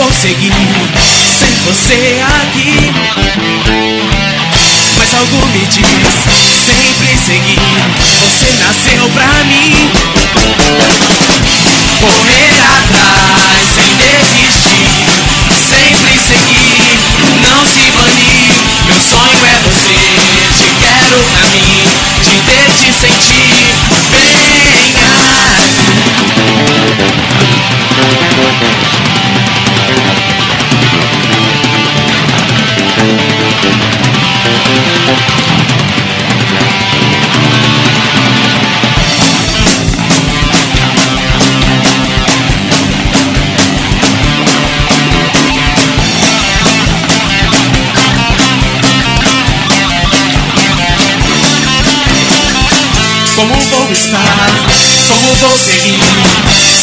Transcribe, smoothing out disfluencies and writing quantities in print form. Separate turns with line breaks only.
vou seguir sem você aqui? Mas algo me diz sempre seguir. Você nasceu pra mim. Correr atrás sem desistir, sempre seguir, não se banir. Meu sonho é você, te quero pra mim, te ter, te sentir. Venha. Como vou estar? Como vou seguir?